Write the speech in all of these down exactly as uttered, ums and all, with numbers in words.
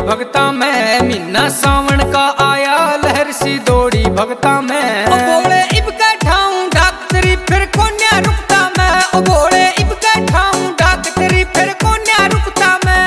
भगता में मीना सावन का आया लहर सी दौड़ी भगता में बोले इब का ठाऊं डॉक्टरी फिर कोन्या रुकता मैं ओ बोले इब का ठाऊं डॉक्टरी फिर कोन्या रुकता मैं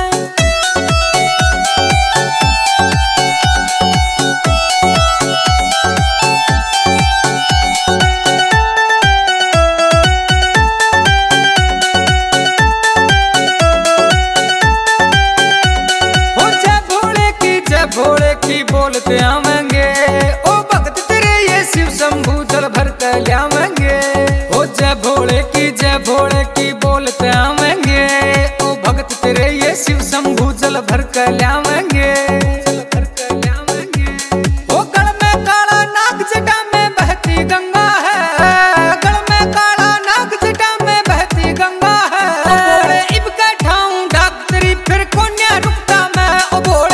भोले की बोलते आवेंगे ओ भगत तेरे ये शिव शंभू जल भर के लावेंगे ओ जय भोले की जय भोले की बोलते आवेंगे ओ भगत तेरे ये शिव शंभू जल भर के लावेंगे जल भर के लावेंगे ओ गल में काला नाग जटा में बहती गंगा है गल में काला नाग जटा में बहती गंगा है ओ बोले इब का ठाऊं डॉक्टरी फिर कोन्या रुकता मैं ओ बोले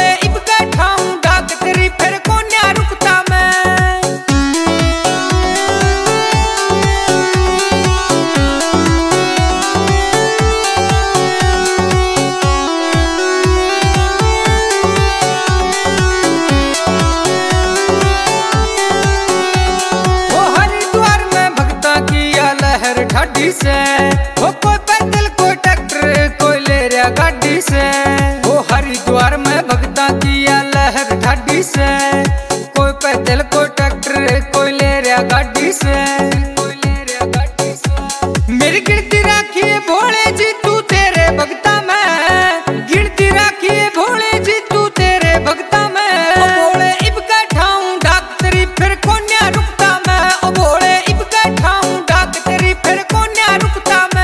ठाडी से हो कोई पैदल कोई ट्रैक्टर कोई ले रहा गाड़ी से वो हरिद्वार में भगता किया लहर ठाडी से कोई पैदल कोई ट्रैक्टर कोई ले रहा गाड़ी से कोई ले रहा गाड़ी से मेरी गिनती राखिए भोले जी तू तेरे भगता में गिनती राखिए भोले जी तू तेरे भगता में ओ बोले इब का ठाऊं डॉक्टरी फिर कोन्या रुकता मैं ओ बोले इब का ठाऊं डॉक्टरी फिर कोन्या रुकता मैं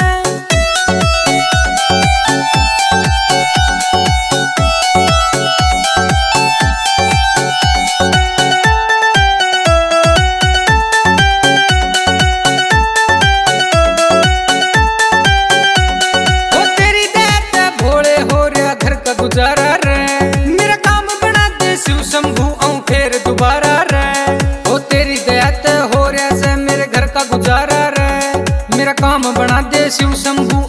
ओ तेरी दया भोले हो रहा घर का गुजारा रे मेरा काम बना दे शिव शंभू आऊं फिर दोबारा रे ओ तेरी दया हो रहा से मेरे घर का गुजारा रे मेरा काम बना दे शिव शंभू